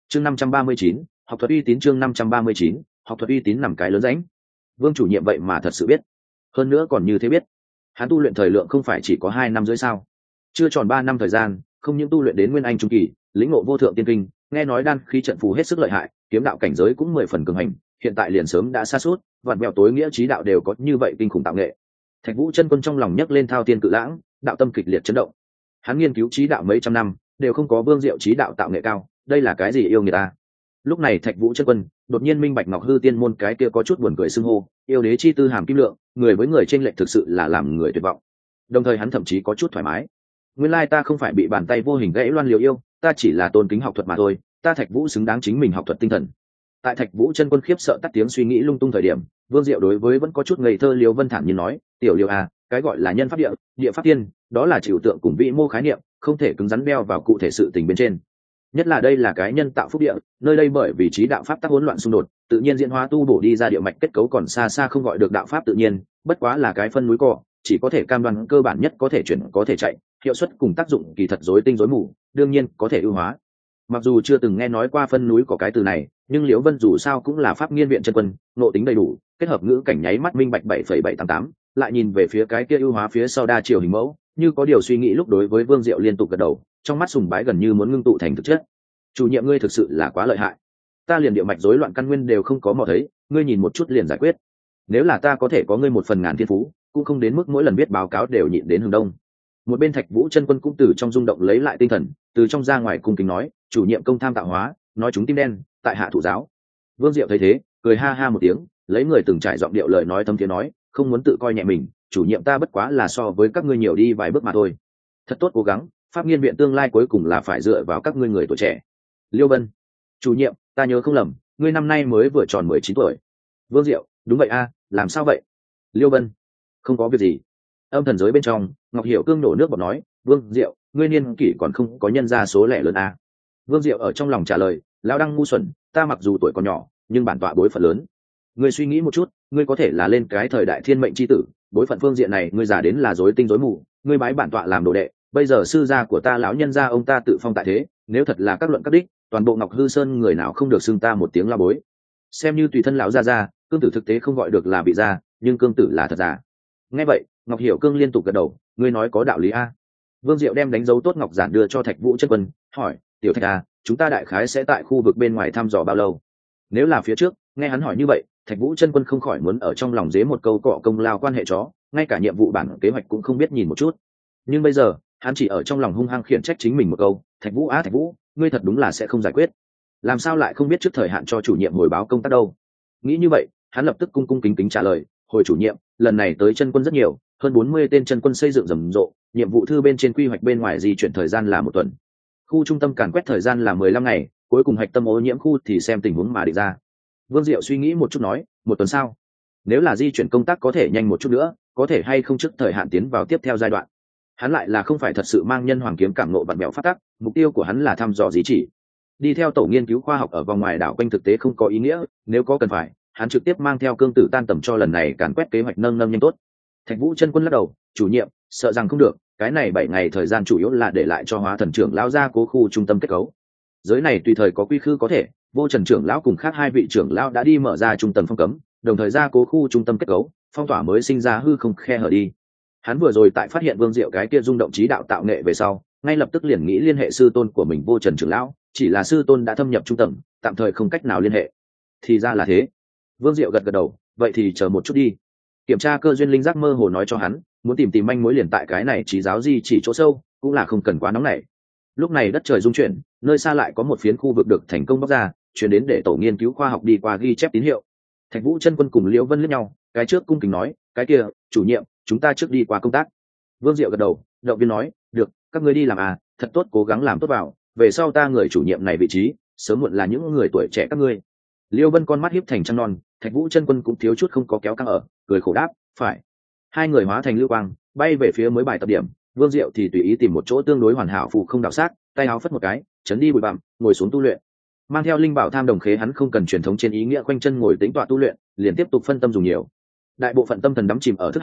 chương 539, học thuật uy tín. chương 539, học thuật uy tín nằm cái lớn rãnh. Vương chủ nhiệm vậy mà thật sự biết, hơn nữa còn như thế biết. Hắn tu luyện thời lượng không phải chỉ có 2 năm rưỡi sao? Chưa tròn 3 năm thời gian, không những tu luyện đến nguyên anh trung kỳ, lĩnh ngộ vô thượng tiên kinh, nghe nói đan khí trận phù hết sức lợi hại, kiếm đạo cảnh giới cũng 10 phần cường hành, hiện tại liền sớm đã sa sút, vạn mèo tối nghĩa trí đạo đều có như vậy kinh khủng tạo nghệ. Thạch Vũ chân quân trong lòng nhấc lên thao tiên cự lãng, đạo tâm kịch liệt chấn động. Hắn nghiên cứu trí đạo mấy trăm năm, đều không có Vương Diệu trí đạo tạo nghệ cao, đây là cái gì yêu người ta? Lúc này Thạch Vũ chân quân đột nhiên minh bạch Ngọc Hư Tiên môn cái kia có chút buồn cười xưng hô, yêu đế chi tư hàm kim lượng, người với người chênh lệch thực sự là làm người tuyệt vọng. Đồng thời hắn thậm chí có chút thoải mái. Nguyên lai ta không phải bị bàn tay vô hình gãy loan liều yêu, ta chỉ là tôn kính học thuật mà thôi, ta Thạch Vũ xứng đáng chính mình học thuật tinh thần. Tại Thạch Vũ chân quân khiếp sợ tắt tiếng suy nghĩ lung tung thời điểm, Vương Diệu đối với vẫn có chút ngây thơ Liêu Vân thản nhiên nói, tiểu Liêu à, cái gọi là nhân pháp địa, địa pháp tiên, đó là trừu tượng cùng vĩ mô khái niệm, không thể cứng rắn đeo vào cụ thể sự tình bên trên. Nhất là đây là cái nhân tạo phúc địa, nơi đây bởi vì trí đạo pháp tắc hỗn loạn xung đột, tự nhiên diễn hóa tu bổ đi ra địa mạch kết cấu còn xa xa không gọi được đạo pháp tự nhiên, bất quá là cái phân núi cỏ, chỉ có thể cam đoan cơ bản nhất có thể chuyển có thể chạy, hiệu suất cùng tác dụng kỳ thật rối tinh rối mù, đương nhiên có thể ưu hóa. Mặc dù chưa từng nghe nói qua phân núi có cái từ này, nhưng Liễu Vân dù sao cũng là pháp nghiên viện chân quân, ngộ tính đầy đủ, kết hợp ngữ cảnh nháy mắt minh bạch 7,788, lại nhìn về phía cái kia ưu hóa phía sau đa chiều hình mẫu, như có điều suy nghĩ lúc đối với Vương Diệu liên tục gật đầu, trong mắt sùng bái gần như muốn ngưng tụ thành thực chất. Chủ nhiệm ngươi thực sự là quá lợi hại, ta liền địa mạch rối loạn căn nguyên đều không có mò thấy, ngươi nhìn một chút liền giải quyết. Nếu là ta có thể có ngươi một phần ngàn thiên phú, cũng không đến mức mỗi lần biết báo cáo đều nhịn đến hướng đông. Một bên Thạch Vũ chân quân cũng từ trong rung động lấy lại tinh thần, từ trong ra ngoài cung kính nói, chủ nhiệm công tham tạo hóa, nói chúng tim đen, tại hạ thụ giáo. Vương Diệu thấy thế, cười ha ha một tiếng, lấy người từng trải giọng điệu lời nói thâm thiế nói, không muốn tự coi nhẹ mình, chủ nhiệm ta bất quá là so với các ngươi nhiều đi vài bước mà thôi. Thật tốt cố gắng, pháp nghiên viện tương lai cuối cùng là phải dựa vào các ngươi người tuổi trẻ. Liêu Vân, chủ nhiệm, ta nhớ không lầm, ngươi năm nay mới vừa tròn 19 tuổi. Vương Diệu, đúng vậy a, làm sao vậy? Liêu Vân, không có việc gì. Âm thần giới bên trong, Ngọc Hiểu Cương nổ nước bọt nói, Vương Diệu, ngươi niên kỷ còn không có nhân ra số lẻ lớn a. Vương Diệu ở trong lòng trả lời, lão đăng ngu xuẩn, ta mặc dù tuổi còn nhỏ, nhưng bản tọa bối phận lớn. Ngươi suy nghĩ một chút, ngươi có thể là lên cái thời đại thiên mệnh chi tử, bối phận phương diện này ngươi già đến là rối tinh rối mù, ngươi bái bản tọa làm đồ đệ, bây giờ sư gia của ta lão nhân gia ông ta tự phong tại thế, nếu thật là các luận các đích, toàn bộ Ngọc Hư Sơn người nào không được xưng ta một tiếng la bối. Xem như tùy thân lão gia, cương tử thực tế không gọi được là bị gia, nhưng cương tử là thật giả. Nghe vậy, Ngọc Hiểu Cương liên tục gật đầu, ngươi nói có đạo lý a. Vương Diệu đem đánh dấu tốt ngọc giản đưa cho Thạch Vũ chân quân, hỏi, tiểu Thạch a, chúng ta đại khái sẽ tại khu vực bên ngoài thăm dò bao lâu? Nếu là phía trước, nghe hắn hỏi như vậy, Thạch Vũ chân quân không khỏi muốn ở trong lòng dế một câu cọ công lao quan hệ chó, ngay cả nhiệm vụ bản kế hoạch cũng không biết nhìn một chút. Nhưng bây giờ, hắn chỉ ở trong lòng hung hăng khiển trách chính mình một câu, Thạch Vũ á Thạch Vũ, ngươi thật đúng là sẽ không giải quyết. Làm sao lại không biết trước thời hạn cho chủ nhiệm hồi báo công tác đâu? Nghĩ như vậy, hắn lập tức cung cung kính kính trả lời, hồi chủ nhiệm, lần này tới chân quân rất nhiều, hơn 40 tên chân quân xây dựng rầm rộ, nhiệm vụ thư bên trên quy hoạch bên ngoài di chuyển thời gian là 1 tuần. Khu trung tâm càn quét thời gian là 15 ngày, cuối cùng hạch tâm ô nhiễm khu thì xem tình huống mà định ra. Vương Diệu suy nghĩ một chút nói, 1 tuần sao? Nếu là di chuyển công tác có thể nhanh một chút nữa, có thể hay không trước thời hạn tiến vào tiếp theo giai đoạn. Hắn lại là không phải thật sự mang nhân hoàng kiếm cảm ngộ vặn bẹo phát tắc, mục tiêu của hắn là thăm dò di chỉ. Đi theo tổ nghiên cứu khoa học ở vòng ngoài đảo quanh thực tế không có ý nghĩa, nếu có cần phải, hắn trực tiếp mang theo cương tử tan tầm cho lần này càn quét kế hoạch nâng nhanh tốt. Thạch Vũ chân quân lắc đầu, chủ nhiệm, sợ rằng không được, cái này 7 ngày thời gian chủ yếu là để lại cho hóa thần trưởng lão gia cố khu trung tâm kết cấu. Giới này tùy thời có quy khư có thể, Vô Trần trưởng lão cùng khác 2 vị trưởng lão đã đi mở ra trung tâm phong cấm, đồng thời gia cố khu trung tâm kết cấu, phong tỏa mới sinh ra hư không khe hở đi. Hắn vừa rồi tại phát hiện Vương Diệu cái kia rung động trí đạo tạo nghệ về sau, ngay lập tức liền nghĩ liên hệ sư tôn của mình Vô Trần trưởng lão, chỉ là sư tôn đã thâm nhập trung tâm, tạm thời không cách nào liên hệ. Thì ra là thế. Vương Diệu gật gật đầu, vậy thì chờ một chút đi. Kiểm tra cơ duyên linh giác mơ hồ nói cho hắn, muốn tìm manh mối liền tại cái này trí giáo di chỉ chỗ sâu, cũng là không cần quá nóng nảy. Lúc này đất trời rung chuyển, nơi xa lại có một phiến khu vực được thành công bóc ra, chuyển đến để tổ nghiên cứu khoa học đi qua ghi chép tín hiệu. Thạch Vũ chân quân cùng Liễu Vân liếc nhau, cái trước cung kính nói, cái kia, chủ nhiệm, chúng ta trước đi qua công tác. Vương Diệu gật đầu, động viên nói, được, các ngươi đi làm à, thật tốt cố gắng làm tốt vào, về sau ta người chủ nhiệm này vị trí, sớm muộn là những người tuổi trẻ các ngươi. Liễu Vân con mắt híp thành trăng non, Thạch Vũ chân quân cũng thiếu chút không có kéo căng ở, cười khổ đáp, phải. Hai người hóa thành lưu quang, bay về phía mới bài tập điểm. Vương Diệu thì tùy ý tìm một chỗ tương đối hoàn hảo phù không đạo sát, tay áo phất một cái, chấn đi bụi bặm, ngồi xuống tu luyện. Mang theo linh bảo tham đồng khế, hắn không cần truyền thống trên ý nghĩa khoanh chân ngồi tĩnh tọa tu luyện, liền tiếp tục phân tâm dùng nhiều. Đại bộ phận tâm thần đắm chìm ở thức hải,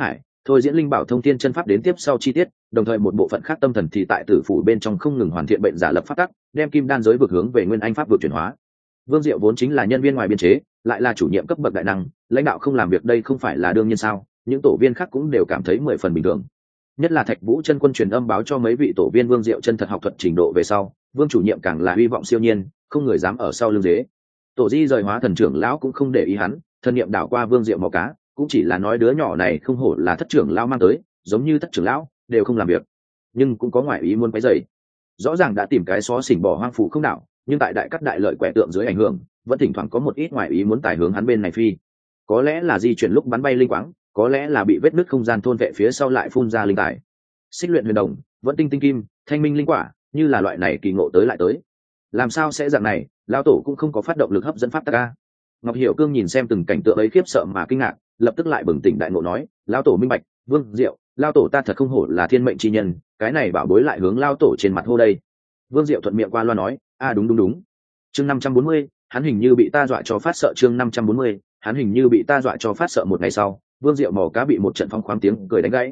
thôi diễn linh bảo thông thiên chân pháp đến tiếp sau chi tiết, đồng thời một bộ phận khác tâm thần thì tại tử phủ bên trong không ngừng hoàn thiện bệnh giả lập pháp tắc, đem kim đan giới vực hướng về nguyên anh pháp vực chuyển hóa. Vương Diệu vốn chính là nhân viên ngoài biên chế, lại là chủ nhiệm cấp bậc đại năng, lãnh đạo không làm việc đây không phải là đương nhiên sao? Những tổ viên khác cũng đều cảm thấy 10 phần bình thường. Nhất là Thạch Vũ chân quân truyền âm báo cho mấy vị tổ viên Vương Diệu chân thật học thuật trình độ về sau, Vương chủ nhiệm càng là hy vọng siêu nhiên, không người dám ở sau lưng dế. Tổ Di rời hóa thần trưởng lão cũng không để ý hắn, thân niệm đảo qua Vương Diệu mò cá, cũng chỉ là nói đứa nhỏ này không hổ là thất trưởng lão mang tới, giống như thất trưởng lão đều không làm việc, nhưng cũng có ngoại ý muốn quấy rầy. Rõ ràng đã tìm cái xó xỉnh bỏ hoang phủ không đảo, nhưng tại đại cắt đại lợi quẻ tượng dưới ảnh hưởng, vẫn thỉnh thoảng có một ít ngoại ý muốn tải hướng hắn bên này phi. Có lẽ là di chuyển lúc bắn bay linh quáng, có lẽ là bị vết nứt không gian thôn vệ phía sau lại phun ra linh tài. Xích luyện huyền đồng, vẫn tinh tinh kim, thanh minh linh quả, như là loại này kỳ ngộ tới lại tới. Làm sao sẽ dạng này, lão tổ cũng không có phát động lực hấp dẫn pháp tắc a. Ngọc Hiểu Cương nhìn xem từng cảnh tượng ấy khiếp sợ mà kinh ngạc, lập tức lại bừng tỉnh đại ngộ nói, lão tổ minh bạch, Vương Diệu, lão tổ ta thật không hổ là thiên mệnh chi nhân, cái này bảo bối lại hướng lão tổ trên mặt hô đây. Vương Diệu thuận miệng qua loa nói, đúng. Chương 540, hắn hình như bị ta dọa cho phát sợ. Chương 540, hắn hình như bị ta dọa cho phát sợ. Một ngày sau, Vương Diệu mò cá bị một trận phong khoáng tiếng cười đánh gãy.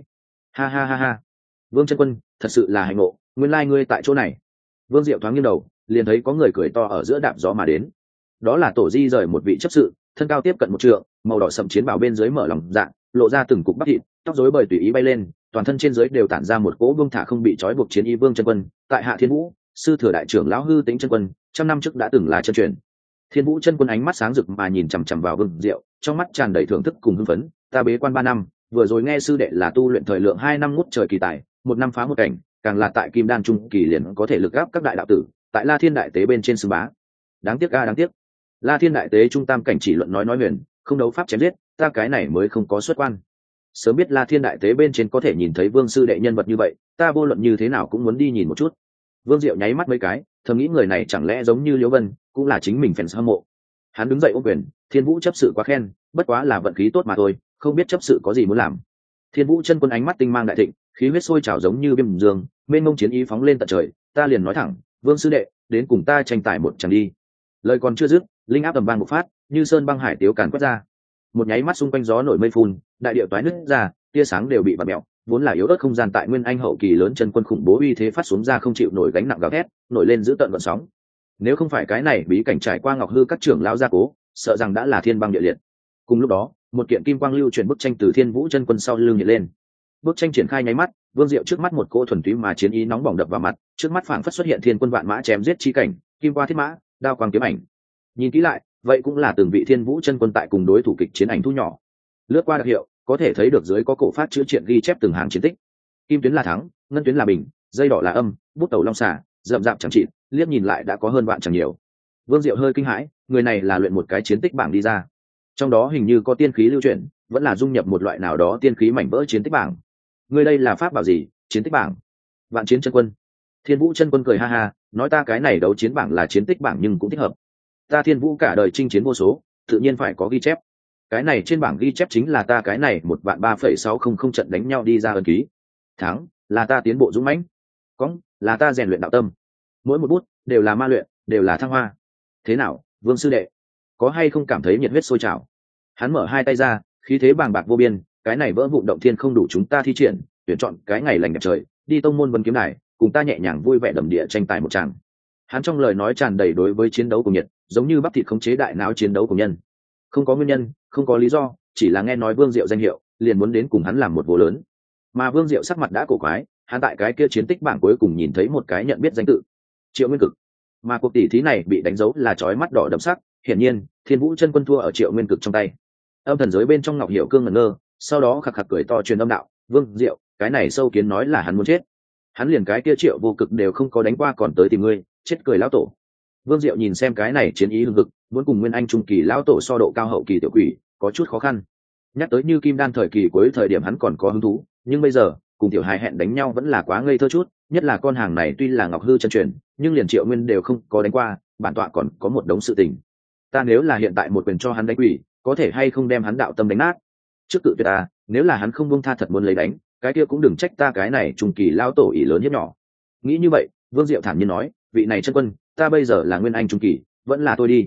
Ha. Vương chân quân, thật sự là hạnh ngộ, nguyên lai ngươi tại chỗ này. Vương Diệu thoáng nghiêng đầu, liền thấy có người cười to ở giữa đạp gió mà đến. Đó là Tổ Di rời một vị chấp sự, thân cao tiếp cận 1 trượng, màu đỏ sậm chiến bào bên dưới mở lòng dạng, lộ ra từng cục bắp thịt, tóc rối bời tùy ý bay lên, toàn thân trên dưới đều tản ra một cỗ buông thả không bị trói buộc chiến ý. Vương chân quân, tại Hạ Thiên Vũ, sư thừa đại trưởng lão Hư Tĩnh chân quân, 100 năm trước đã từng là chân truyền. Thiên Vũ chân quân ánh mắt sáng rực mà nhìn chằm chằm vào Vương Diệu, trong mắt tràn đầy thưởng thức cùng hưng phấn. Ta bế quan 3 năm, vừa rồi nghe sư đệ là tu luyện thời lượng 2 năm ngút trời kỳ tài, 1 năm phá một cảnh, càng là tại Kim Đan trung kỳ liền có thể lực gáp các đại đạo tử, tại La Thiên đại tế bên trên xưng bá. Đáng tiếc đáng tiếc. La Thiên đại tế trung tam cảnh chỉ luận nói huyền, không đấu pháp chém giết, ta cái này mới không có xuất quan. Sớm biết La Thiên đại tế bên trên có thể nhìn thấy Vương sư đệ nhân vật như vậy, ta vô luận như thế nào cũng muốn đi nhìn một chút. Vương Diệu nháy mắt mấy cái, thầm nghĩ người này chẳng lẽ giống như Liễu Vân, cũng là chính mình fans hâm mộ. Hắn đứng dậy ôm quyền, Thiên Vũ chấp sự quá khen, bất quá là vận khí tốt mà thôi, không biết chấp sự có gì muốn làm. Thiên Vũ chân quân ánh mắt tinh mang đại thịnh, khí huyết sôi trào giống như viêm dương, mênh mông chiến ý phóng lên tận trời. Ta liền nói thẳng, Vương sư đệ, đến cùng ta tranh tài một trận đi. Lời còn chưa dứt, linh áp tầm vang bộc phát, như sơn băng hải tiếu càn quét ra. Một nháy mắt xung quanh gió nổi mây phun, đại địa toái nứt ra, tia sáng đều bị vặn mèo, vốn là yếu ớt không gian tại nguyên anh hậu kỳ lớn chân quân khủng bố uy thế phát xuống ra không chịu nổi gánh nặng gào thét, nổi lên giữ tận gợn sóng. Nếu không phải cái này bí cảnh trải qua Ngọc Hư các trưởng lão gia cố, sợ rằng đã là thiên băng địa liệt. Cùng lúc đó, một kiện kim quang lưu chuyển bức tranh từ Thiên Vũ chân quân sau lưng hiện lên. Bức tranh triển khai nháy mắt, Vương Diệu trước mắt một cỗ thuần túy mà chiến ý nóng bỏng đập vào mặt, trước mắt phảng phất xuất hiện thiên quân vạn mã chém giết chi cảnh, kim qua thiết mã, đao quang kiếm ảnh. Nhìn kỹ lại, vậy cũng là từng vị Thiên Vũ chân quân tại cùng đối thủ kịch chiến ảnh thu nhỏ. Lướt qua đặc hiệu, có thể thấy được dưới có cổ phát chữ triện ghi chép từng hàng chiến tích. Kim tuyến là thắng, ngân tuyến là bình, dây đỏ là âm, bút tẩu long xà, rậm rạp chẳng trị, liếc nhìn lại đã có hơn vạn chẳng nhiều. Vương Diệu hơi kinh hãi, người này là luyện một cái chiến tích bảng đi ra. Trong đó hình như có tiên khí lưu chuyển, vẫn là dung nhập một loại nào đó tiên khí mảnh vỡ chiến tích bảng. Người đây là pháp bảo gì? Chiến tích bảng? Vạn chiến chân quân. Thiên Vũ chân quân cười ha ha, nói ta cái này đấu chiến bảng là chiến tích bảng nhưng cũng thích hợp. Ta Thiên Vũ cả đời chinh chiến vô số, tự nhiên phải có ghi chép. Cái này trên bảng ghi chép chính là ta cái này 1.3.600 trận đánh nhau đi ra ân ký. Thắng là ta tiến bộ dũng mãnh, cóng là ta rèn luyện đạo tâm. Mỗi một bút đều là ma luyện, đều là thăng hoa. Thế nào, Vương sư đệ, có hay không cảm thấy nhiệt huyết sôi trào? Hắn mở hai tay ra, khí thế bàng bạc vô biên. Cái này vỡ vụn động thiên không đủ chúng ta thi triển, tuyển chọn cái ngày lành đẹp trời, đi tông môn Vân Kiếm Đài, cùng ta nhẹ nhàng vui vẻ đầm địa tranh tài một tràng. Hắn trong lời nói tràn đầy đối với chiến đấu của nhiệt, giống như bắp thịt khống chế đại não chiến đấu của nhân. Không có nguyên nhân, không có lý do, chỉ là nghe nói Vương Diệu danh hiệu, liền muốn đến cùng hắn làm một vụ lớn. Mà Vương Diệu sắc mặt đã cổ quái, hắn tại cái kia chiến tích bảng cuối cùng nhìn thấy một cái nhận biết danh tự, Triệu Nguyên Cực. Mà cuộc tỷ thí này bị đánh dấu là chói mắt đỏ đậm sắc, hiển nhiên, Thiên Vũ chân quân thua ở Triệu Nguyên Cực trong tay. Âm thần giới bên trong Ngọc Hiểu Cương ngẩn ngơ, sau đó khạc khạc cười to truyền âm đạo, Vương Diệu, cái này sâu kiến nói là hắn muốn chết. Hắn liền cái kia Triệu Vô Cực đều không có đánh qua còn tới tìm ngươi, chết cười lão tổ. Vương Diệu nhìn xem cái này chiến ý hưng hực, muốn cùng Nguyên Anh trung kỳ lão tổ so độ cao hậu kỳ tiểu quỷ, có chút khó khăn. Nhắc tới như Kim Đan thời kỳ cuối thời điểm hắn còn có hứng thú, nhưng bây giờ, cùng tiểu hài hẹn đánh nhau vẫn là quá ngây thơ chút, nhất là con hàng này tuy là Ngọc Hư chân truyền, nhưng liền Triệu Nguyên đều không có đánh qua, bản tọa còn có một đống sự tình. Ta nếu là hiện tại một quyền cho hắn đánh quỷ, có thể hay không đem hắn đạo tâm đánh nát? Trước cự tuyệt ta, nếu là hắn không buông tha thật muốn lấy đánh, cái kia cũng đừng trách ta cái này trung kỳ lão tổ ỷ lớn hiếp nhỏ. Nghĩ như vậy, Vương Diệu thản nhiên nói, vị này chân quân, ta bây giờ là Nguyên Anh trung kỳ, vẫn là tôi đi.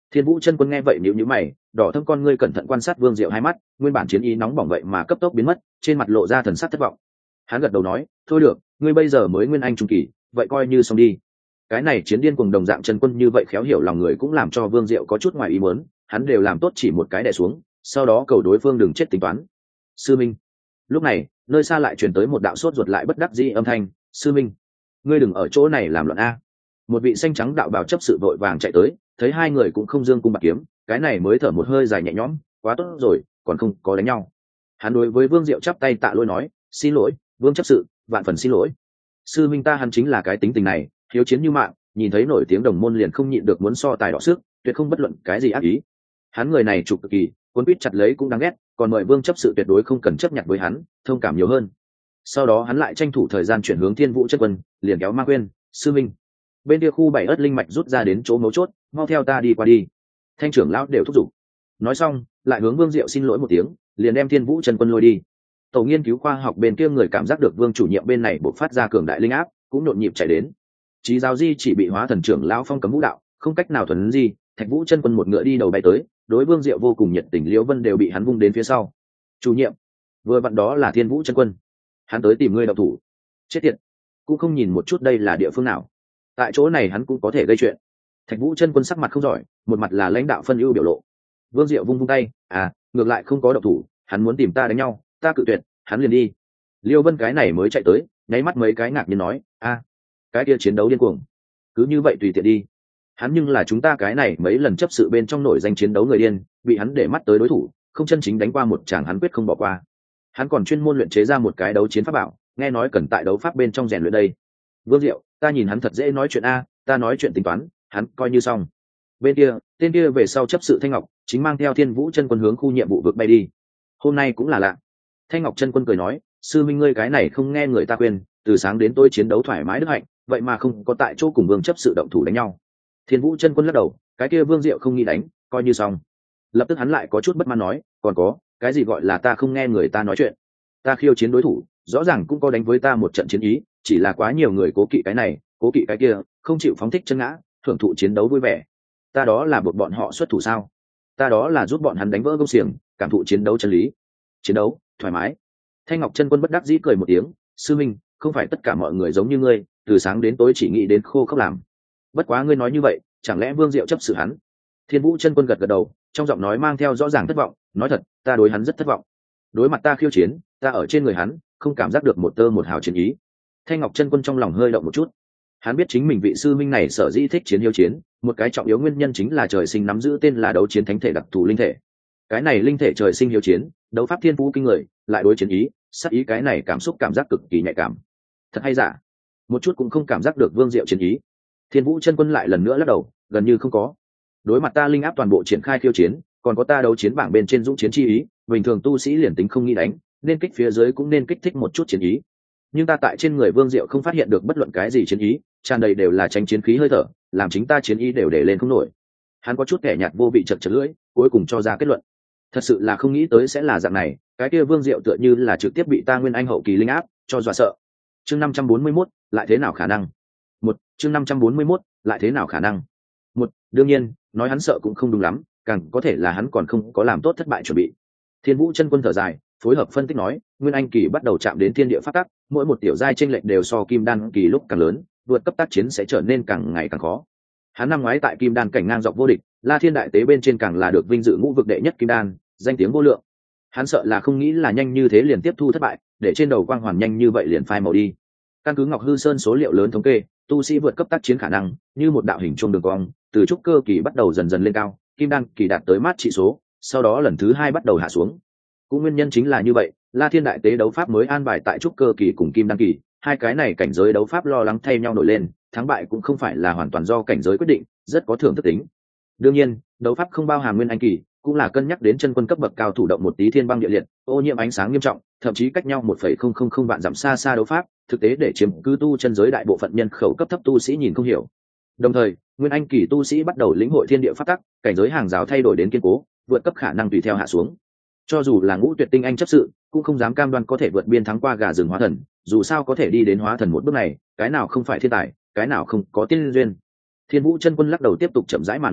Thiên Vũ chân quân nghe vậy nhíu nhíu mày, đỏ thâm con ngươi cẩn thận quan sát Vương Diệu hai mắt, nguyên bản chiến ý nóng bỏng vậy mà cấp tốc biến mất, trên mặt lộ ra thần sắc thất vọng. Hắn gật đầu nói, thôi được, ngươi bây giờ mới nguyên anh trung kỳ, vậy coi như xong đi. Cái này chiến điên cuồng đồng dạng chân quân như vậy khéo hiểu lòng người cũng làm cho Vương Diệu có chút ngoài ý muốn, hắn đều làm tốt chỉ một cái đè xuống, sau đó cầu đối phương đừng chết tính toán. Sư Minh. Lúc này, nơi xa lại truyền tới một đạo sốt ruột lại bất đắc dĩ âm thanh, sư Minh, ngươi đừng ở chỗ này làm loạn a. Một vị xanh trắng đạo bào chấp sự vội vàng chạy tới, thấy hai người cũng không dương cung bạc kiếm, cái này mới thở một hơi dài nhẹ nhõm, quá tốt rồi, còn không có đánh nhau. Hắn đối với Vương Diệu chắp tay tạ lỗi nói, xin lỗi, Vương chấp sự, vạn phần xin lỗi. Sư Minh ta hắn chính là cái tính tình này, hiếu chiến như mạng, nhìn thấy nổi tiếng đồng môn liền không nhịn được muốn so tài đọ sức, tuyệt không bất luận cái gì ác ý. Hắn người này trục cực kỳ, cuốn quýt chặt lấy cũng đáng ghét, còn mời Vương chấp sự tuyệt đối không cần chấp nhận với hắn, thông cảm nhiều hơn. Sau đó hắn lại tranh thủ thời gian chuyển hướng Thiên Vũ chân quân, liền kéo mang quên, sư Minh, bên kia khu 7 ớt linh mạch rút ra đến chỗ mấu chốt, mau theo ta đi qua đi. Thanh trưởng lão đều thúc giục. Nói xong, lại hướng Vương Diệu xin lỗi một tiếng, liền đem Thiên Vũ chân quân lôi đi. Tổ nghiên cứu khoa học bên kia người cảm giác được Vương chủ nhiệm bên này bộc phát ra cường đại linh áp, cũng nhộn nhịp chạy đến. Chí giáo di chỉ bị hóa thần trưởng lão phong cấm vũ đạo, không cách nào thuần di, Thạch Vũ chân quân một ngựa đi đầu bay tới, đối Vương Diệu vô cùng nhiệt tình, Liễu Vân đều bị hắn vung đến phía sau. Chủ nhiệm, vừa vặn đó là Thiên Vũ chân quân, hắn tới tìm ngươi đạo thủ. Chết tiệt, cũng không nhìn một chút đây là địa phương nào, tại chỗ này hắn cũng có thể gây chuyện. Thạch Vũ chân quân sắc mặt không giỏi, một mặt là lãnh đạo phân ưu biểu lộ. Vương Diệu vung tay, ngược lại không có động thủ, hắn muốn tìm ta đánh nhau, ta cự tuyệt, hắn liền đi. Liêu Vân cái này mới chạy tới, nháy mắt mấy cái ngạc nhiên nói, cái kia chiến đấu điên cuồng, cứ như vậy tùy tiện đi. Hắn nhưng là chúng ta cái này mấy lần chấp sự bên trong nổi danh chiến đấu người điên, bị hắn để mắt tới đối thủ, không chân chính đánh qua một chàng hắn quyết không bỏ qua. Hắn còn chuyên môn luyện chế ra một cái đấu chiến pháp bảo, nghe nói cần tại đấu pháp bên trong rèn luyện đây. Vương Diệu, ta nhìn hắn thật dễ nói chuyện ta nói chuyện tính toán, hắn coi như xong. Bên kia, tên kia về sau chấp sự Thanh Ngọc chính mang theo Thiên Vũ chân quân hướng khu nhiệm vụ vực bay đi. Hôm nay cũng là lạ. Thanh Ngọc chân quân cười nói, sư minh ngươi cái này không nghe người ta khuyên, từ sáng đến tối chiến đấu thoải mái đức hạnh, vậy mà không có tại chỗ cùng Vương chấp sự động thủ đánh nhau. Thiên Vũ chân quân lắc đầu, cái kia Vương Diệu không nghĩ đánh, coi như xong. Lập tức hắn lại có chút bất mãn nói, còn có, cái gì gọi là ta không nghe người ta nói chuyện? Ta khiêu chiến đối thủ, rõ ràng cũng có đánh với ta một trận chiến ý, chỉ là quá nhiều người cố kỵ cái này, cố kỵ cái kia, không chịu phóng thích chân ngã, thưởng thụ chiến đấu vui vẻ. Ta đó là buộc bọn họ xuất thủ sao? Ta đó là giúp bọn hắn đánh vỡ công xiềng, cảm thụ chiến đấu chân lý. Chiến đấu, thoải mái. Thanh Ngọc chân quân bất đắc dĩ cười một tiếng, sư minh, không phải tất cả mọi người giống như ngươi, từ sáng đến tối chỉ nghĩ đến khô khốc làm. Bất quá ngươi nói như vậy, chẳng lẽ Vương Diệu chấp xử hắn? Thiên Vũ chân quân gật gật đầu, trong giọng nói mang theo rõ ràng thất vọng, nói thật, ta đối hắn rất thất vọng. Đối mặt ta khiêu chiến, ta ở trên người hắn, không cảm giác được một tơ một hào chiến ý. Thanh Ngọc chân quân trong lòng hơi động một chút. Hắn biết chính mình vị sư minh này sở dĩ thích chiến hiếu chiến, một cái trọng yếu nguyên nhân chính là trời sinh nắm giữ tên là đấu chiến thánh thể đặc thù linh thể. Cái này linh thể trời sinh hiếu chiến, đấu pháp thiên phú kinh người, lại đối chiến ý, sát ý cái này cảm xúc cảm giác cực kỳ nhạy cảm. Thật hay giả? Một chút cũng không cảm giác được Vương Diệu chiến ý. Thiên Vũ chân quân lại lần nữa lắc đầu, gần như không có. Đối mặt ta linh áp toàn bộ triển khai khiêu chiến, còn có ta đấu chiến bảng bên trên dũng chiến chi ý, bình thường tu sĩ liền tính không nghĩ đánh, nên kích phía dưới cũng nên kích thích một chút chiến ý. Nhưng ta tại trên người Vương Diệu không phát hiện được bất luận cái gì chiến ý, tràn đầy đều là tranh chiến khí hơi thở, làm chính ta chiến ý đều để lên không nổi. Hắn có chút kẻ nhạt vô vị chật chật lưỡi, cuối cùng cho ra kết luận. Thật sự là không nghĩ tới sẽ là dạng này, cái kia Vương Diệu tựa như là trực tiếp bị ta nguyên anh hậu kỳ linh áp cho dọa sợ. Chương 541, lại thế nào khả năng? Chương 541, lại thế nào khả năng? Đương nhiên, nói hắn sợ cũng không đúng lắm, càng có thể là hắn còn không có làm tốt thất bại chuẩn bị. Thiên Vũ chân quân thở dài, phối hợp phân tích nói, nguyên anh kỳ bắt đầu chạm đến thiên địa pháp tắc, mỗi một tiểu giai chênh lệch đều so kim đan kỳ lúc càng lớn, vượt cấp tác chiến sẽ trở nên càng ngày càng khó. Hắn năm ngoái tại kim đan cảnh ngang dọc vô địch, La Thiên đại tế bên trên càng là được vinh dự ngũ vực đệ nhất kim đan, danh tiếng vô lượng. Hắn sợ là không nghĩ là nhanh như thế liền tiếp thu thất bại, để trên đầu quang hoàn nhanh như vậy liền phai màu đi. Căn cứ Ngọc Hư Sơn số liệu lớn thống kê, tu sĩ vượt cấp tác chiến khả năng như một đạo hình chuông đường cong, từ trúc cơ kỳ bắt đầu dần dần lên cao, kim đan kỳ đạt tới mát trị số, sau đó lần thứ 2 bắt đầu hạ xuống. Cũng nguyên nhân chính là như vậy, La Thiên đại tế đấu pháp mới an bài tại trúc cơ kỳ cùng kim đan kỳ, hai cái này cảnh giới đấu pháp lo lắng thay nhau nổi lên, thắng bại cũng không phải là hoàn toàn do cảnh giới quyết định, rất có thưởng thức tính. Đương nhiên, đấu pháp không bao hàm nguyên anh kỳ, cũng là cân nhắc đến chân quân cấp bậc cao thủ động một tí thiên băng địa liệt, ô nhiễm ánh sáng nghiêm trọng, thậm chí cách nhau 1,000 vạn dặm xa xa đấu pháp, thực tế để chiếm cứ tu chân giới đại bộ phận nhân khẩu cấp thấp tu sĩ nhìn không hiểu. Đồng thời, nguyên anh kỳ tu sĩ bắt đầu lĩnh hội thiên địa pháp tắc, cảnh giới hàng rào thay đổi đến kiên cố, vượt cấp khả năng tùy theo hạ xuống. Cho dù là ngũ tuyệt tinh anh chấp sự, cũng không dám cam đoan có thể vượt biên thắng qua gà rừng hóa thần, dù sao có thể đi đến hóa thần một bước này, cái nào không phải thiên tài, cái nào không có tiên duyên. Thiên Vũ chân quân lắc đầu tiếp tục chậm rãi mà nói,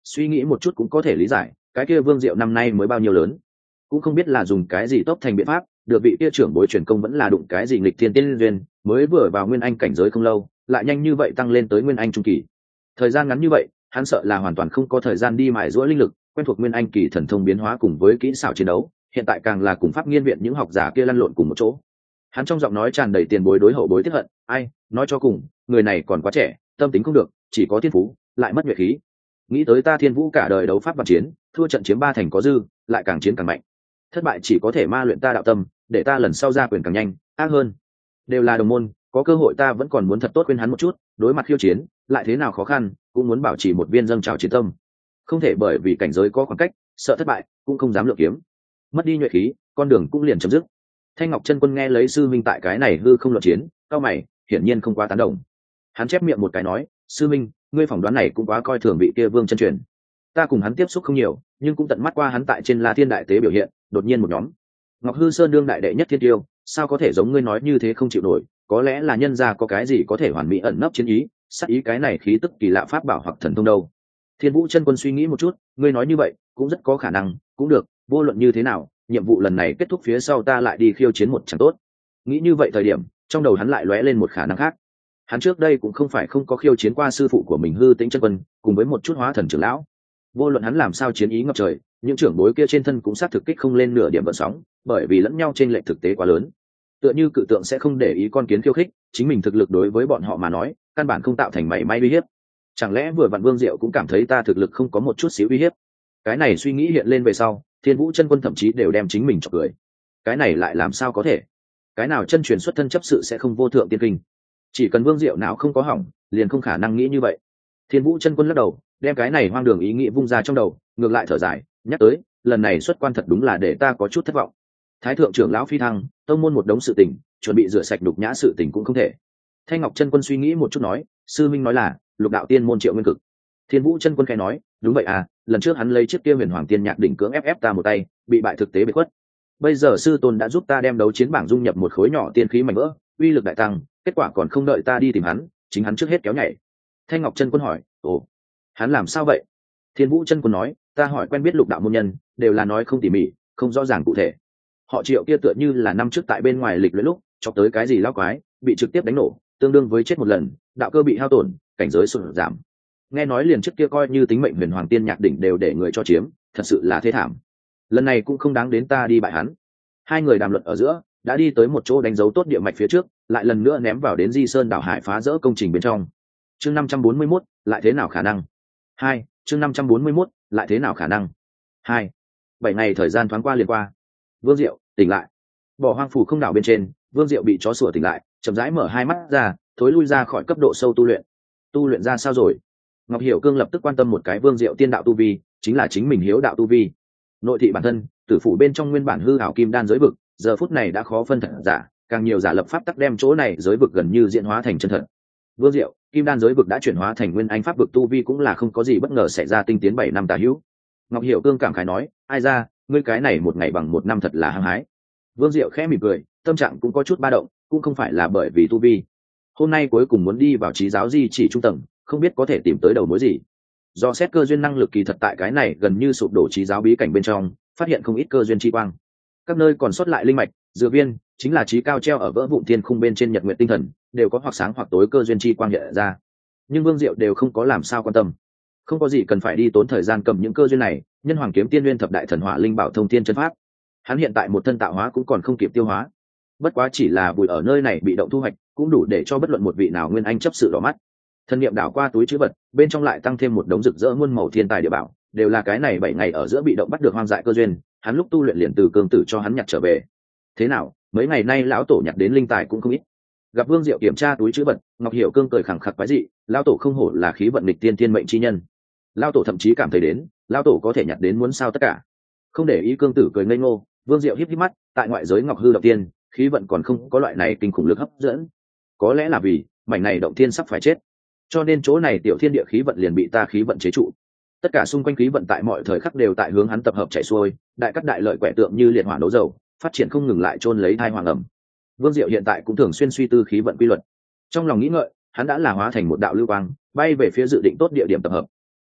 suy nghĩ một chút cũng có thể lý giải, cái kia Vương Diệu năm nay mới bao nhiêu lớn, cũng không biết là dùng cái gì tốc thành biện pháp, được vị kia trưởng bối truyền công vẫn là đụng cái gì nghịch thiên tiên duyên, mới vừa vào nguyên anh cảnh giới không lâu, lại nhanh như vậy tăng lên tới nguyên anh trung kỳ. Thời gian ngắn như vậy, hắn sợ là hoàn toàn không có thời gian đi mài giũa linh lực, quen thuộc nguyên anh kỳ thần thông biến hóa cùng với kỹ xảo chiến đấu, hiện tại càng là cùng pháp nghiên viện những học giả kia lăn lộn cùng một chỗ. Hắn trong giọng nói tràn đầy tiền bối đối hậu bối tiếc hận, ai, nói cho cùng, người này còn quá trẻ, tâm tính không được, chỉ có thiên phú, lại mất nhuệ khí. Nghĩ tới ta Thiên Vũ cả đời đấu pháp và chiến, thua trận chiếm 3 thành có dư, lại càng chiến càng mạnh. Thất bại chỉ có thể ma luyện ta đạo tâm, để ta lần sau ra quyền càng nhanh, ác hơn. Đều là đồng môn, có cơ hội ta vẫn còn muốn thật tốt khuyên hắn một chút, đối mặt khiêu chiến, lại thế nào khó khăn, cũng muốn bảo trì một viên dâng trào chiến tâm. Không thể bởi vì cảnh giới có khoảng cách, sợ thất bại, cũng không dám lượng kiếm. Mất đi nhuệ khí, con đường cũng liền chấm dứt. Thanh Ngọc Chân Quân nghe lấy sư minh tại cái này hư không luận chiến, cao mày, hiển nhiên không quá tán đồng. Hắn chép miệng một cái nói, sư minh, ngươi phỏng đoán này cũng quá coi thường vị kia Vương chân truyền. Ta cùng hắn tiếp xúc không nhiều, nhưng cũng tận mắt qua hắn tại trên La Thiên đại tế biểu hiện, đột nhiên một nhóm. Ngọc Hư Sơn đương đại đệ nhất thiên tiêu, sao có thể giống ngươi nói như thế không chịu nổi, có lẽ là nhân gia có cái gì có thể hoàn mỹ ẩn nấp chiến ý, sát ý cái này khí tức kỳ lạ pháp bảo hoặc thần thông đâu. Thiên Vũ Chân Quân suy nghĩ một chút, ngươi nói như vậy, cũng rất có khả năng, cũng được, vô luận như thế nào, nhiệm vụ lần này kết thúc phía sau ta lại đi khiêu chiến một chẳng tốt. Nghĩ như vậy thời điểm, trong đầu hắn lại lóe lên một khả năng khác. Hắn trước đây cũng không phải không có khiêu chiến qua sư phụ của mình Hư Tĩnh Chân Quân, cùng với một chút hóa thần trưởng lão. Vô luận hắn làm sao chiến ý ngập trời, những trưởng bối kia trên thân cũng sát thực kích không lên nửa điểm vận sóng, bởi vì lẫn nhau trên lệch thực tế quá lớn. Tựa như cự tượng sẽ không để ý con kiến khiêu khích, chính mình thực lực đối với bọn họ mà nói, căn bản không tạo thành mảy may uy hiếp. Chẳng lẽ vừa vặn Vương Diệu cũng cảm thấy ta thực lực không có một chút xíu uy hiếp? Cái này suy nghĩ hiện lên về sau, Thiên Vũ Chân Quân thậm chí đều đem chính mình chọc cười. Cái này lại làm sao có thể? Cái nào chân truyền xuất thân chấp sự sẽ không vô thượng tiên kinh? Chỉ cần Vương Diệu não không có hỏng, liền không khả năng nghĩ như vậy. Thiên Vũ Chân Quân lắc đầu, đem cái này hoang đường ý nghĩ vung ra trong đầu, ngược lại thở dài, nhắc tới, lần này xuất quan thật đúng là để ta có chút thất vọng. Thái thượng trưởng lão phi thăng, tông môn một đống sự tình, chuẩn bị rửa sạch đục nhã sự tình cũng không thể. Thanh Ngọc Chân Quân suy nghĩ một chút nói, sư minh nói là Lục đạo tiên môn Triệu Nguyên Cực. Thiên Vũ Chân Quân khẽ nói, đúng vậy à, lần trước hắn lấy chiếc kia Huyền Hoàng Tiên Nhạc đỉnh cưỡng ép ta một tay, bị bại thực tế bị khuất. Bây giờ sư tôn đã giúp ta đem đấu chiến bảng dung nhập một khối nhỏ tiên khí mảnh vỡ, uy lực đại tăng, kết quả còn không đợi ta đi tìm hắn, chính hắn trước hết kéo nhảy. Thanh Ngọc Chân Quân hỏi, ồ, hắn làm sao vậy? Thiên Vũ Chân Quân nói, ta hỏi quen biết lục đạo môn nhân, đều là nói không tỉ mỉ, không rõ ràng cụ thể. Họ Triệu kia tựa như là năm trước tại bên ngoài lịch luyện lúc, chọc tới cái gì lão quái, bị trực tiếp đánh nổ, tương đương với chết một lần, đạo cơ bị hao tổn, cảnh giới sụt giảm. Nghe nói liền trước kia coi như tính mệnh Huyền Hoàng Tiên Nhạc đỉnh đều để người cho chiếm, thật sự là thê thảm. Lần này cũng không đáng đến ta đi bại hắn. Hai người đàm luận ở giữa, đã đi tới một chỗ đánh dấu tốt địa mạch phía trước, lại lần nữa ném vào đến Di Sơn đảo hải phá rỡ công trình bên trong. Chương 541, lại thế nào khả năng? 2, chương 541, lại thế nào khả năng? 2. 7 ngày thời gian thoáng qua liền qua. Vương Diệu tỉnh lại. Bỏ hoang phủ không đảo bên trên, Vương Diệu bị chó sủa tỉnh lại, chậm rãi mở hai mắt ra, thối lui ra khỏi cấp độ sâu tu luyện. Tu luyện ra sao rồi? Ngọc Hiểu Cương lập tức quan tâm một cái Vương Diệu tiên đạo tu vi, chính là chính mình hiếu đạo tu vi. Nội thị bản thân, tử phủ bên trong nguyên bản hư ảo kim đan giới vực, giờ phút này đã khó phân thật giả, càng nhiều giả lập pháp tắc đem chỗ này giới vực gần như diễn hóa thành chân thật. Vương Diệu, kim đan giới vực đã chuyển hóa thành nguyên anh pháp vực tu vi cũng là không có gì bất ngờ xảy ra tinh tiến 7 năm tà hữu. Ngọc Hiểu Cương cảm khái nói, ai ra, ngươi cái này một ngày bằng một năm thật là hăng hái. Vương Diệu khẽ mỉm cười, tâm trạng cũng có chút ba động, cũng không phải là bởi vì tu vi. Hôm nay cuối cùng muốn đi vào trí giáo di chỉ trung tầng, không biết có thể tìm tới đầu mối gì. Do xét cơ duyên năng lực kỳ thật tại cái này gần như sụp đổ trí giáo bí cảnh bên trong, phát hiện không ít cơ duyên chi quang. Các nơi còn sót lại linh mạch, dược viên, chính là trí cao treo ở vỡ vụn thiên khung bên trên nhật nguyện tinh thần, đều có hoặc sáng hoặc tối cơ duyên chi quang hiện ra. Nhưng Vương Diệu đều không có làm sao quan tâm. Không có gì cần phải đi tốn thời gian cầm những cơ duyên này, nhân hoàng kiếm tiên nguyên thập đại thần hỏa linh bảo thông thiên chân pháp. Hắn hiện tại một thân tạo hóa cũng còn không kịp tiêu hóa. Bất quá chỉ là bùi ở nơi này bị động thu hoạch, cũng đủ để cho bất luận một vị nào nguyên anh chấp sự đỏ mắt. Thân niệm đảo qua túi trữ vật, bên trong lại tăng thêm một đống rực rỡ muôn màu thiên tài địa bảo, đều là cái này 7 ngày ở giữa bị động bắt được hoang dại cơ duyên, hắn lúc tu luyện liền từ cương tử cho hắn nhặt trở về. Thế nào, mấy ngày nay lão tổ nhặt đến linh tài cũng không ít. Gặp Vương Diệu kiểm tra túi trữ vật, Ngọc Hiểu Cương cười khẳng khặc quái dị, lão tổ không hổ là khí vận nghịch tiên thiên mệnh chi nhân. Lão tổ thậm chí cảm thấy đến, lão tổ có thể nhặt đến muốn sao tất cả. Không để ý cương tử cười ngây ngô, Vương Diệu híp híp mắt, tại ngoại giới Ngọc Hư động tiên, khí vận còn không có loại này kinh khủng lực hấp dẫn. Có lẽ là vì mảnh này động thiên sắp phải chết, cho nên chỗ này tiểu thiên địa khí vận liền bị ta khí vận chế trụ. Tất cả xung quanh khí vận tại mọi thời khắc đều tại hướng hắn tập hợp chạy xuôi, đại cắt đại lợi quẻ tượng như liệt hỏa đấu dầu, phát triển không ngừng lại chôn lấy thai hoàng ẩm. Vương Diệu hiện tại cũng thường xuyên suy tư khí vận quy luật. Trong lòng nghĩ ngợi, hắn đã là hóa thành một đạo lưu quang, bay về phía dự định tốt địa điểm tập hợp.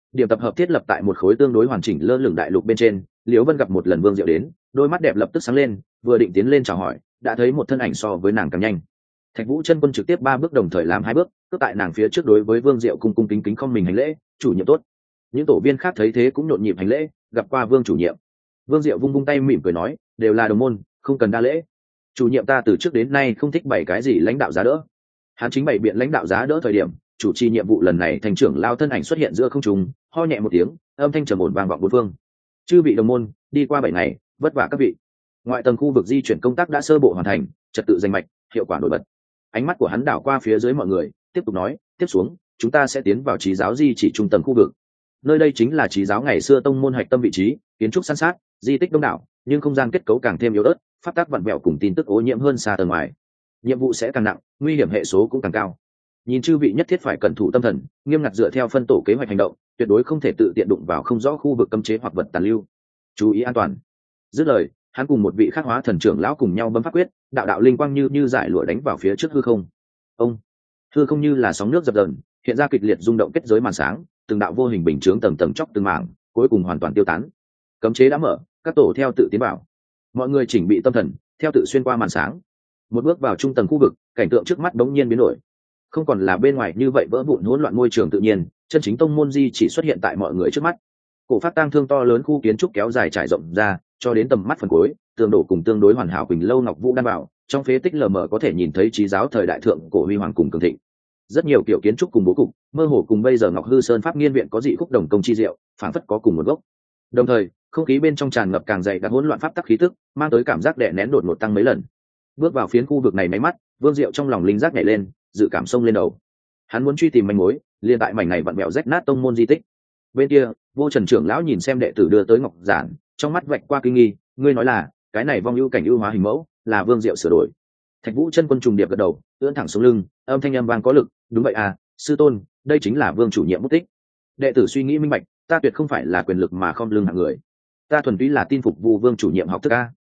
điểm tập hợp thiết lập tại một khối tương đối hoàn chỉnh lơ lửng đại lục bên trên. Liễu Vân gặp một lần Vương Diệu đến, đôi mắt đẹp lập tức sáng lên, vừa định tiến lên chào hỏi, đã thấy một thân ảnh so với nàng càng nhanh. Thạch Vũ chân quân trực tiếp 3 bước đồng thời làm 2 bước, cứ tại nàng phía trước đối với Vương Diệu cung cung kính kính không mình hành lễ, chủ nhiệm tốt. Những tổ viên khác thấy thế cũng nhộn nhịp hành lễ, gặp qua Vương chủ nhiệm. Vương Diệu vung vung tay mỉm cười nói, đều là đồng môn, không cần đa lễ. Chủ nhiệm ta từ trước đến nay không thích bày cái gì lãnh đạo giá đỡ. Hắn chính bày biện lãnh đạo giá đỡ thời điểm, chủ trì nhiệm vụ lần này thành trưởng lao thân ảnh xuất hiện giữa không trung, ho nhẹ một tiếng, âm thanh trầm ổn vang vọng bốn phương. Chư vị đồng môn, đi qua 7 ngày, vất vả các vị. Ngoại tầng khu vực di chuyển công tác đã sơ bộ hoàn thành, trật tự danh mạch, hiệu quả nổi bật. Ánh mắt của hắn đảo qua phía dưới mọi người, tiếp tục nói, tiếp xuống, chúng ta sẽ tiến vào trí giáo di chỉ trung tầng khu vực. Nơi đây chính là trí giáo ngày xưa tông môn hạch tâm vị trí, kiến trúc san sát, di tích đông đảo, nhưng không gian kết cấu càng thêm yếu ớt, pháp tắc vặn vẹo cùng tin tức ô nhiễm hơn xa tầng ngoài. Nhiệm vụ sẽ càng nặng, nguy hiểm hệ số cũng càng cao. Nhìn chư vị nhất thiết phải cẩn thủ tâm thần, nghiêm ngặt dựa theo phân tổ kế hoạch hành động, tuyệt đối không thể tự tiện đụng vào không rõ khu vực cấm chế hoặc vật tàn lưu. Chú ý an toàn. Dứt lời, hắn cùng một vị khắc hóa thần trưởng lão cùng nhau bấm pháp quyết, đạo đạo linh quang như giải lụa đánh vào phía trước hư không. Ông hư không như là sóng nước dập dờn, hiện ra kịch liệt rung động kết giới màn sáng, từng đạo vô hình bình chướng tầng tầng chóc từng mảng, cuối cùng hoàn toàn tiêu tán. Cấm chế đã mở, các tổ theo tự tiến vào. Mọi người chỉnh bị tâm thần, theo tự xuyên qua màn sáng. Một bước vào trung tầng khu vực, cảnh tượng trước mắt bỗng nhiên biến đổi. Không còn là bên ngoài như vậy vỡ vụn hỗn loạn môi trường tự nhiên, chân chính tông môn di chỉ xuất hiện tại mọi người trước mắt. Cổ phát tang thương to lớn khu kiến trúc kéo dài trải rộng ra, cho đến tầm mắt phần cuối, tường đổ cùng tương đối hoàn hảo quỳnh lâu ngọc vũ đan bảo, trong phế tích lờ mờ có thể nhìn thấy trí giáo thời đại thượng cổ huy hoàng cùng cường thịnh. Rất nhiều kiểu kiến trúc cùng bố cục, mơ hồ cùng bây giờ Ngọc Hư Sơn Pháp Nghiên viện có dị khúc đồng công chi diệu, phản phất có cùng một gốc. Đồng thời, không khí bên trong tràn ngập càng dày đặc hỗn loạn pháp tắc khí tức, mang tới cảm giác đè nén đột ngột tăng mấy lần. Bước vào phiến khu vực này máy mắt, Vương Diệu trong lòng linh giác nhảy lên, dự cảm xông lên đầu. Hắn muốn truy tìm manh mối, liên tại mảnh này vặn vẹo rách nát tông môn di tích. Bên kia, Vô Trần trưởng lão nhìn xem đệ tử đưa tới ngọc giản, trong mắt vạch qua kinh nghi, ngươi nói là, cái này vong ưu cảnh ưu hóa hình mẫu, là Vương Diệu sửa đổi. Thạch Vũ chân quân trùng điệp gật đầu, ưỡn thẳng xuống lưng, âm thanh âm vang có lực, đúng vậy à, sư tôn, đây chính là Vương chủ nhiệm mất tích. Đệ tử suy nghĩ minh bạch, ta tuyệt không phải là quyền lực mà không lưng hạng người, ta thuần túy là tin phục Vu Vương chủ nhiệm học thức a.